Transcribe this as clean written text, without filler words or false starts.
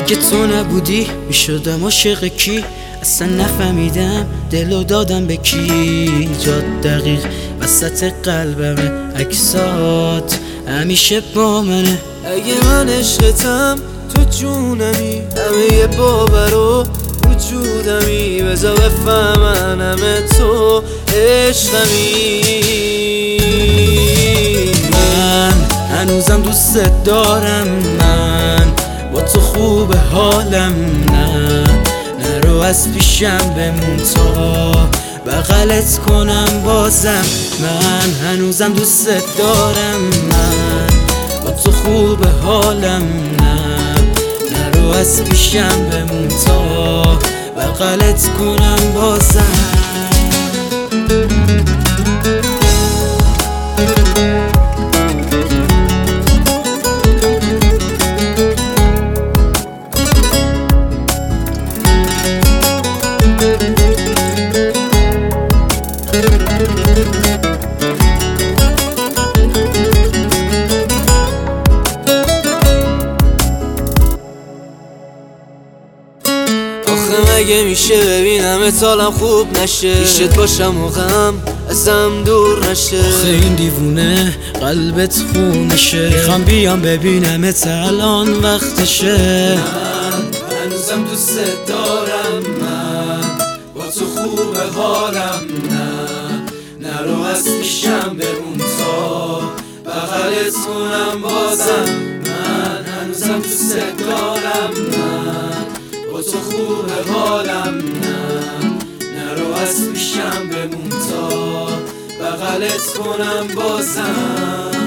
اگه تو نبودی میشدم عاشق کی؟ اصلا نفهمیدم دلو دادم به کی. جات دقیق وسط قلبمه، عکسات همیشه با منه. اگه من عشقتم تو جونمی، همه باور و وجودمی، بذار بفهمن همه تو عشقمی. من هنوزم دوست دارم، من با تو خوب حالم. نه نرو از پیشم بمون تا بغلت کنم بازم. من هنوزم دوست دارم، من با تو خوب حالم. نه نرو از پیشم بمون تا بغلت کنم بازم. آخه مگه میشه ببینم حالم خوب نشه، پیشت باشم و غم ازم دور نشه. آخه این دیوونه قلبت خونشه، میخوام بیام ببینمت الان وقتشه. من هنوزم دوست دارم، من با تو خوب حالم. نه نرو از پیشم بمون تا بغلت کنم بازم. من هنوزم دوست دارم، من با تو خوب حالم. نه نرو از پیشم بمون تا بغلت کنم بازم.